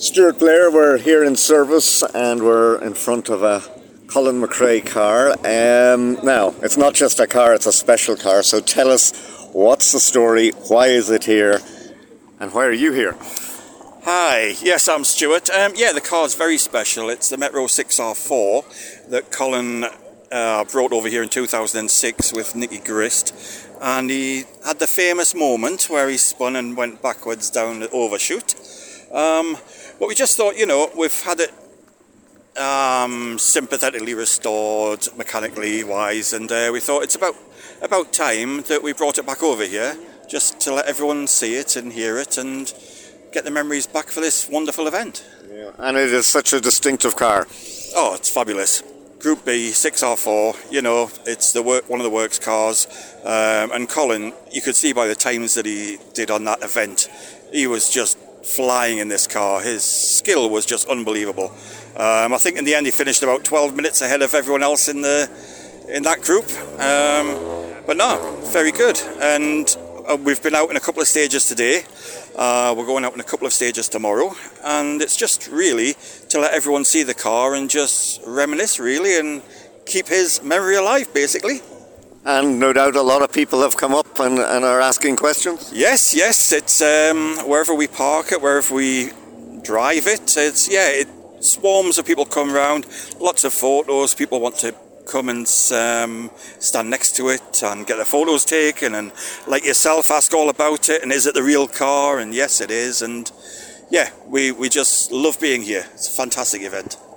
Stuart Blair, we're here in service and we're in front of a Colin McRae car. Now, it's not just a car, it's a special car, so tell us, what's the story, why is it here, and why are you here? Hi, yes, I'm Stuart. The car's very special. It's the Metro 6R4 that Colin brought over here in 2006 with Nicky Grist, and he had the famous moment where he spun and went backwards down the overshoot. But we just thought, we've had it sympathetically restored, mechanically wise, and we thought it's about time that we brought it back over here, just to let everyone see it and hear it and get the memories back for this wonderful event. Yeah. And it is such a distinctive car. Oh, it's fabulous. Group B, 6R4, it's one of the works cars. And Colin, you could see by the times that he did on that event, he was just flying in this car. His skill was just unbelievable. I think in the end he finished about 12 minutes ahead of everyone else in that group. But no, very good. And we've been out in a couple of stages today. We're going out in a couple of stages tomorrow, and it's just really to let everyone see the car and just reminisce, really, and keep his memory alive, basically. And no doubt a lot of people have come up and are asking questions. Yes, it's wherever we park it, wherever we drive it, it swarms of people come around, lots of photos. People want to come and stand next to it and get their photos taken, and like yourself, ask all about it, and is it the real car? And yes, it is. And we just love being here. It's a fantastic event.